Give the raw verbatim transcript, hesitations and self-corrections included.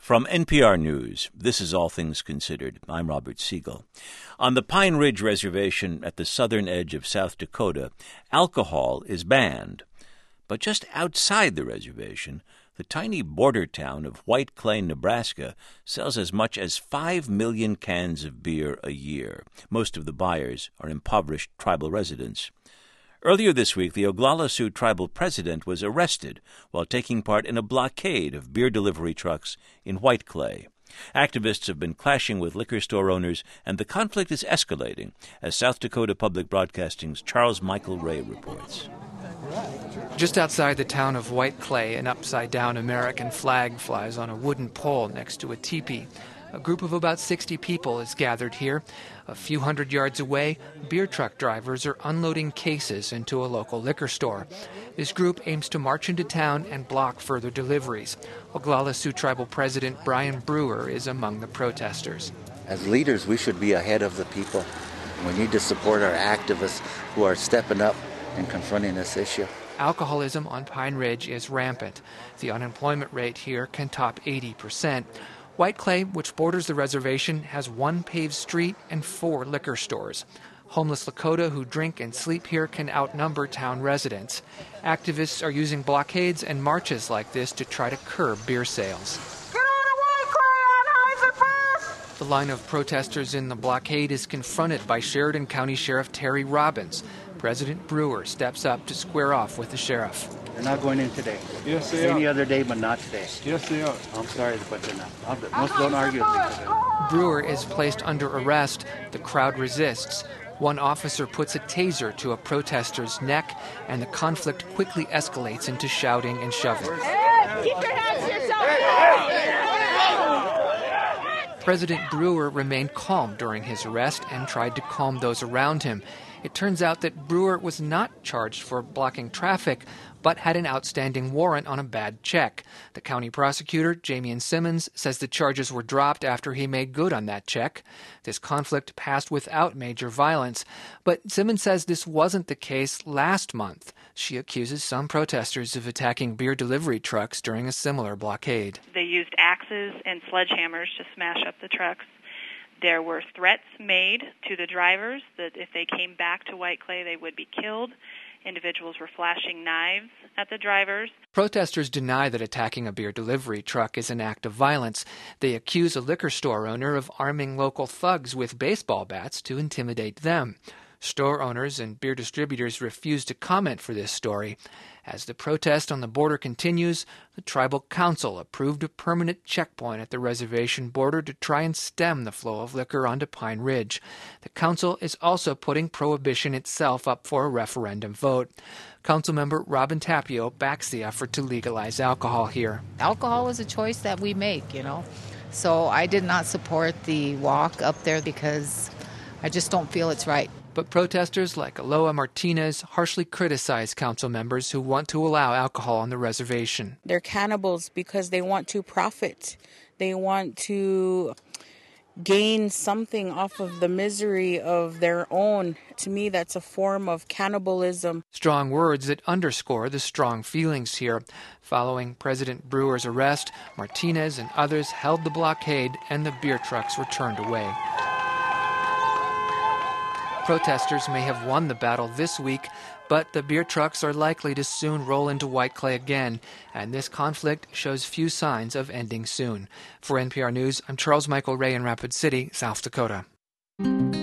From N P R News, this is All Things Considered. I'm Robert Siegel. On the Pine Ridge Reservation at the southern edge of South Dakota, alcohol is banned. But just outside the reservation, the tiny border town of White Clay, Nebraska, sells as much as five million cans of beer a year. Most of the buyers are impoverished tribal residents. Earlier this week, the Oglala Sioux tribal president was arrested while taking part in a blockade of beer delivery trucks in White Clay. Activists have been clashing with liquor store owners, and the conflict is escalating, as South Dakota Public Broadcasting's Charles Michael Ray reports. Just outside the town of White Clay, an upside-down American flag flies on a wooden pole next to a teepee. A group of about sixty people is gathered here. A few hundred yards away, beer truck drivers are unloading cases into a local liquor store. This group aims to march into town and block further deliveries. Oglala Sioux Tribal President Brian Brewer is among the protesters. As leaders, we should be ahead of the people. We need to support our activists who are stepping up and confronting this issue. Alcoholism on Pine Ridge is rampant. The unemployment rate here can top eighty percent. White Clay, which borders the reservation, has one paved street and four liquor stores. Homeless Lakota who drink and sleep here can outnumber town residents. Activists are using blockades and marches like this to try to curb beer sales. Get out of White Clay, Anheuser-Busch! The line of protesters in the blockade is confronted by Sheridan County Sheriff Terry Robbins. President Brewer steps up to square off with the sheriff. They're not going in today. Yes, they Any are. other day, but not today. Yes, they are. I'm sorry, but they're not. Most don't argue with each other. Brewer is placed under arrest. The crowd resists. One officer puts a taser to a protester's neck, and the conflict quickly escalates into shouting and shoving. Hey, keep your hands to yourself! President Brewer remained calm during his arrest and tried to calm those around him. It turns out that Brewer was not charged for blocking traffic, but had an outstanding warrant on a bad check. The county prosecutor, Jamian Simmons, says the charges were dropped after he made good on that check. This conflict passed without major violence, but Simmons says this wasn't the case last month. She accuses some protesters of attacking beer delivery trucks during a similar blockade. They used axes and sledgehammers to smash up the trucks. There were threats made to the drivers that if they came back to White Clay, they would be killed. Individuals were flashing knives at the drivers. Protesters deny that attacking a beer delivery truck is an act of violence. They accuse a liquor store owner of arming local thugs with baseball bats to intimidate them. Store owners and beer distributors refuse to comment for this story. As the protest on the border continues, the tribal council approved a permanent checkpoint at the reservation border to try and stem the flow of liquor onto Pine Ridge. The council is also putting prohibition itself up for a referendum vote. Councilmember Robin Tapio backs the effort to legalize alcohol here. Alcohol is a choice that we make, you know. So I did not support the walk up there because I just don't feel it's right. But protesters like Aloha Martinez harshly criticize council members who want to allow alcohol on the reservation. They're cannibals because they want to profit. They want to gain something off of the misery of their own. To me, that's a form of cannibalism. Strong words that underscore the strong feelings here. Following President Brewer's arrest, Martinez and others held the blockade and the beer trucks were turned away. Protesters may have won the battle this week, but the beer trucks are likely to soon roll into White Clay again, and this conflict shows few signs of ending soon. For N P R News, I'm Charles Michael Ray in Rapid City, South Dakota.